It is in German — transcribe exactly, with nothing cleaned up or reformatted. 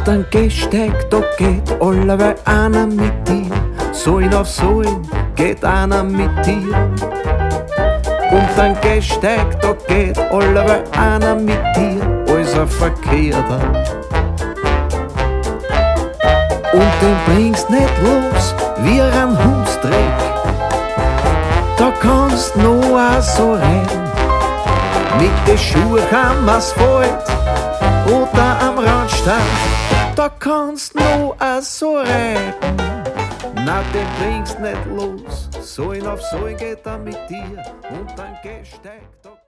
Und ein Gehsteig, da geht alle einer mit dir. Sohlen auf Sohlen geht einer mit dir. Und ein Gehsteig, da geht alle einer mit dir. Als ein Verkehrter. Und den bringst nicht los wie ein Hundsdreck. Da kannst noch auch so rein. Mit den Schuhen am Asphalt oder am Randstein. Da kannst noch auch so reiten. Na, den bringst nicht los. Sohlen auf Sohlen geht er mit dir. Und ein Gehsteig, da